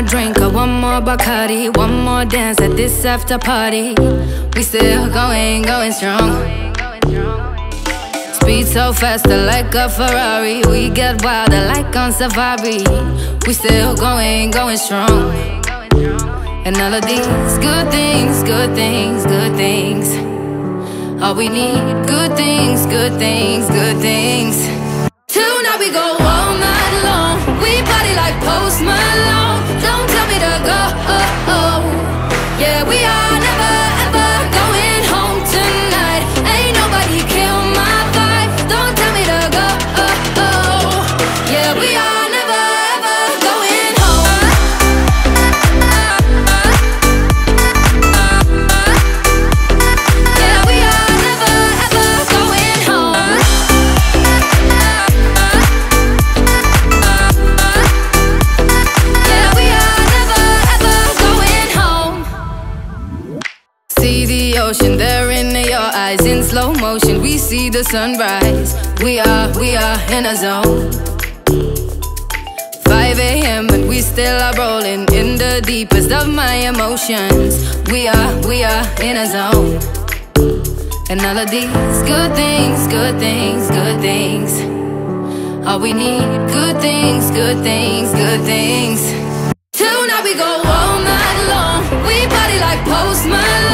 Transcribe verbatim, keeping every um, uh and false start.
drink, or one more Bacardi, one more dance at this after party. We still going, going strong. Speed so faster like a Ferrari. We get wilder like on safari. We still going, going strong. And all of these good things, good things, good things. All we need, good things, good things, good things. Tonight we go all night long. We party like Post Malone. Don't tell me to go, oh, oh. Yeah, we are never ever going home tonight. Ain't nobody kill my vibe. Don't tell me to go, oh, oh. Yeah, we are never ever going home. Yeah, we are never ever going home. Yeah, we are never ever going home. See the ocean there in your eyes, in slow motion. We see the sunrise. We are, we are in a zone. five A M and we still are rolling in the deepest of my emotions. We are, we are in a zone. And all of these good things, good things, good things. All we need, good things, good things, good things. Tonight we go all night long. We party like Post Malone.